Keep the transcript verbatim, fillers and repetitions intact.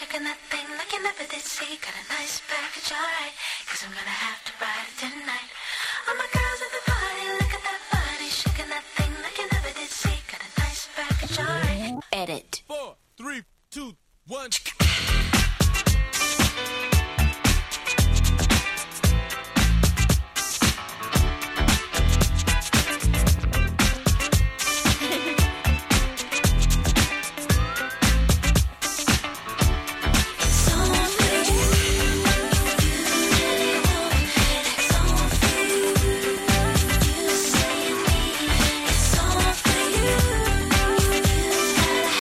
working that thing like you never did see. Got a nice package, alright. Cause I'm gonna have to ride it tonight. Oh my god.